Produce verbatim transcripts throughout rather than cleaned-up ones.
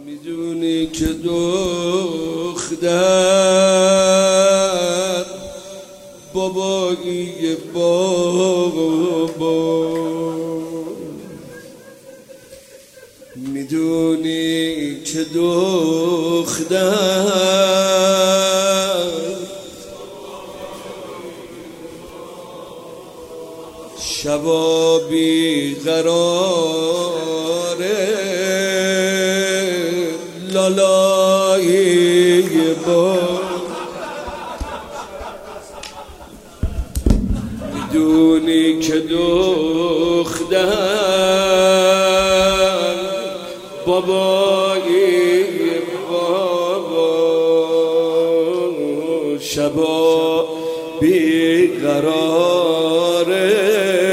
میدونی که دختر بابایی بابا، میدونی که دختر شبا بی قراره لالای با، میدونی که دختر بابای بابا شبا بی قراره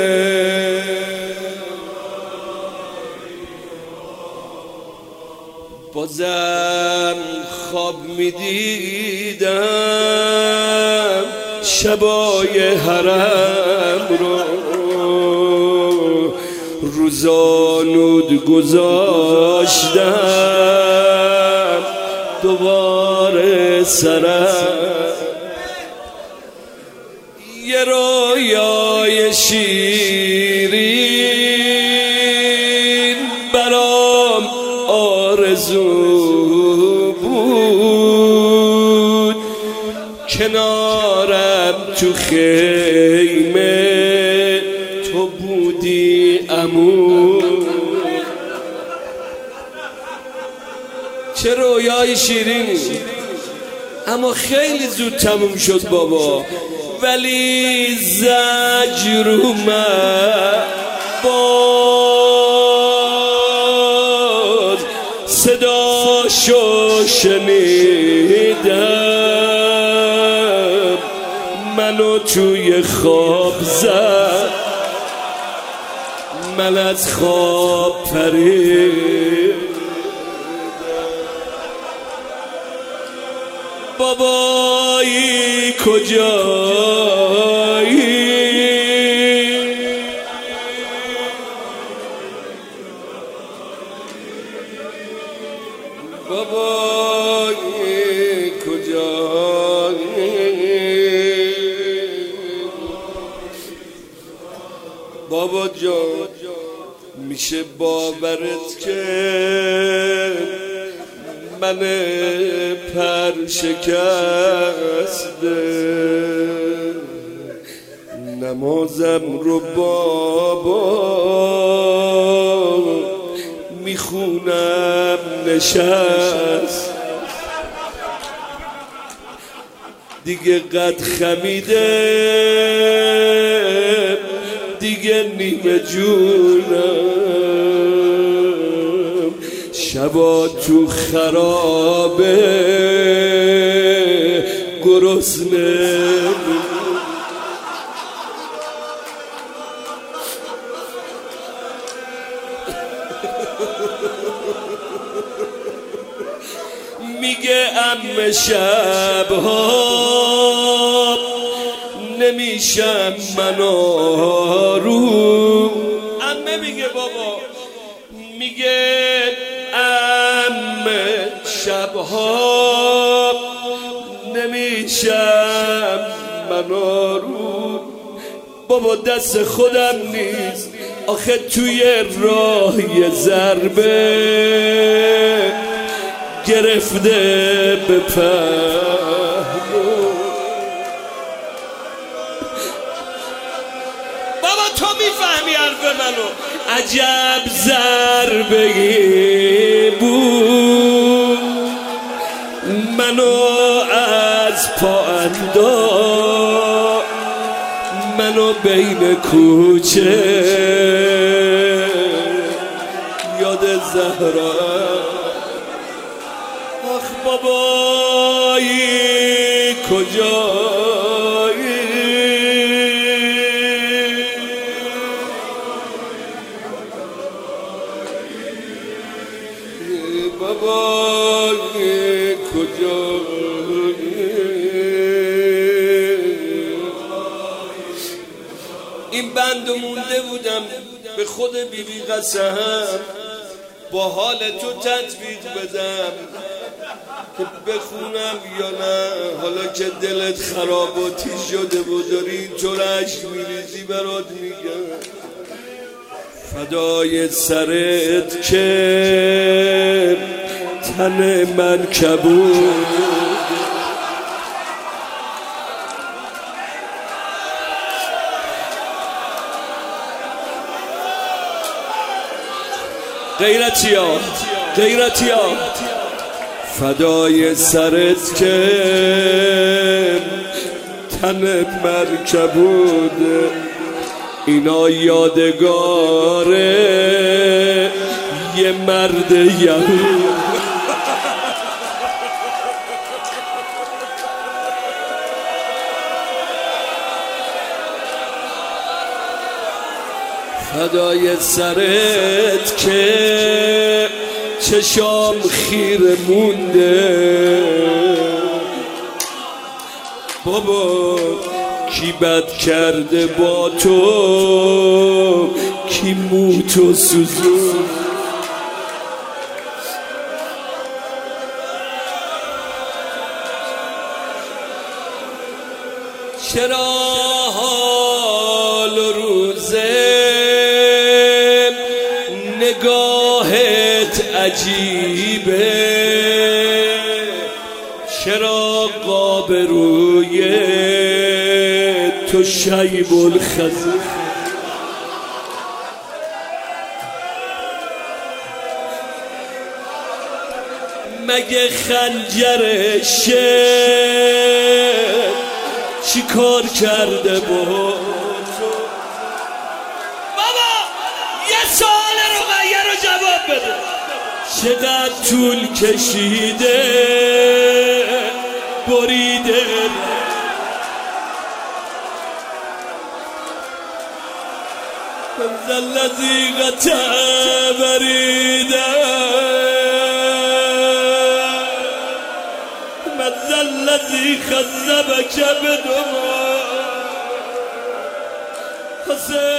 بازم خواب میدیدم شبای حرم رو، روزانود گذاشتم دوباره سرم، یه رویای شیرین برام آرزو بود، کنارم تو خیمه تو بودی عمو. چه رویای شیرینی، اما خیلی زود تموم شد بابا، ولی زجر اومد باز صداشو شنیدم، منو توی خواب زد، من از خواب پریدم. بابایی کجایی؟ بابایی کجایی؟ بابا جان میشه باورت که من پر شکسته نمازم رو بابا میخونم نشست، دیگه قد خمیده دیگه نیمه جونم، شبا تو خرابه گرسنه، میگه عمه شبها نمیشم من آروم، عمه میگه بابا، میگه عمه شبها نمیشم من آروم، بابا دست خودم نیست آخه توی راه یه ضربه گرفته به پهلو. بابا تو میفهمی حرف منو، عجب ضربه‌ای بود، منو از پا انداخت، منو بین کوچه یاد زهرا. آخ بابایی کجایی؟ بابایی کجایی؟ این بند مونده بودم به خود بی بی قسم، با حال تو تطبیق بدم که بخونم یا نه؟ حالا که دلت خراباتی شده و داری اینطور عشق میریزی برات میگم فدای سرت که تن من کبود غیرتی ها غیرتی ها فدای سرت که تن من کبود اینا یادگاره یه مرد یهود فدای سرت که چشام خیره مونده بابا کی بد کرده با تو کی موتو سوزون چرا حال و روزه نگاهت عجیبه چرا قاب روی تو شیب الخزه مگه خنجر شعر چی کار کرده با تو؟ بابا یه سوال رقیه رو جواب بده چقدر طول کشیده بریده من الذی قطع بریده من الذی خذبک بدموع حسین